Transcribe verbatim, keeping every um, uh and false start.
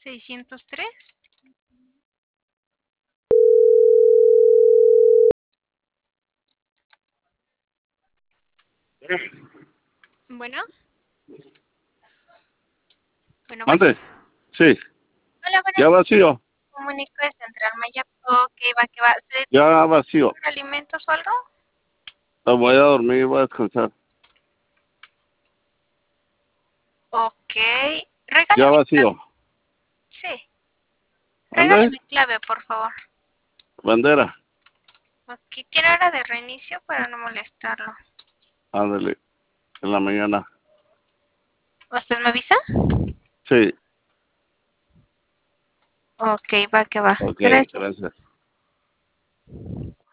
seiscientos tres. Bueno. Bueno, bueno. ¿Mande? Sí. Hola, buenas ¿Ya noches. vacío? Comunico de Central Maya. Ok, va, que va. ¿Se Ya vacío. por alimentos o algo? Me voy a dormir, voy a descansar. Ok. Ya Regálame clave. vacío. Sí. ¿Mande? Regálame clave, por favor. Bandera. Ok, ¿tiene hora de reinicio para no molestarlo? Ándale. En la mañana. ¿Usted me avisa? Sí. Ok, va, que va. Ok, Gracias. gracias.